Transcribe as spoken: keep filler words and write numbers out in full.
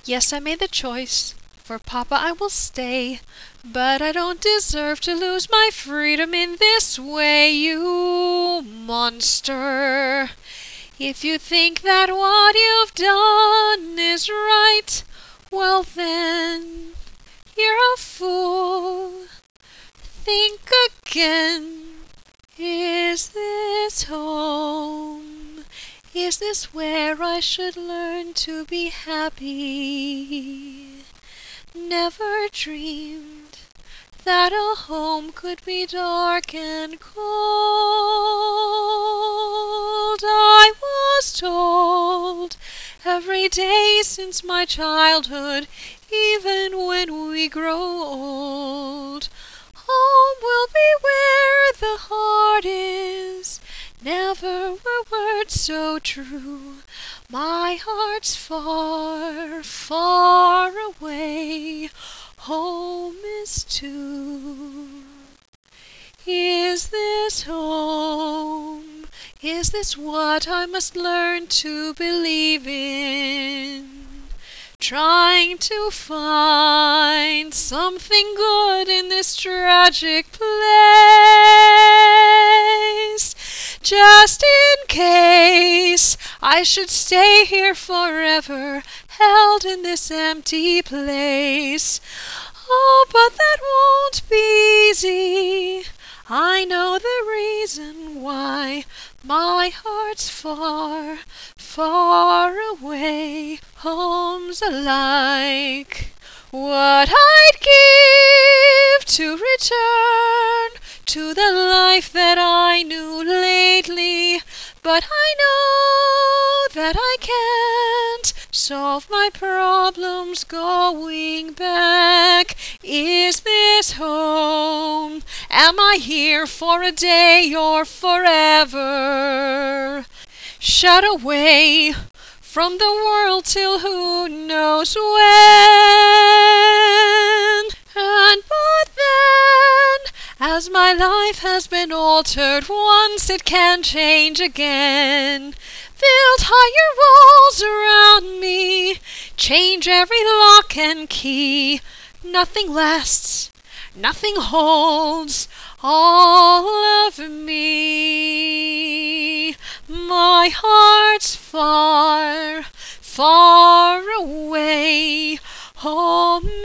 Yes, I made the choice. For Papa I will stay, but I don't deserve to lose my freedom in this way, you monster. If you think that what you've done is right, well then, you're a fool. Think again. Is this home? Is this where I should learn to be happy? Never dreamed that a home could be dark and cold. I was told every day since my childhood, even when we grow old, home will be where the heart is. Never were words so true. My heart's far, far away. Home is too. Is this home? Is this what I must learn to believe in? Trying to find something good in this tragic place. Just in case I should stay here forever, held in this empty place. Oh, but that won't be easy. I know the reason why. My heart's far, far away. Homes alike. What I'd give to return to the life that I knew lately, but I know that I can't solve my problems going back. Is this home? Am I here for a day or forever? Shut away from the world till who knows when. And but then, as my life has been altered once, it can change again. Build higher walls around me, change every lock and key. Nothing lasts, nothing holds all of me. My heart's far, far away. Home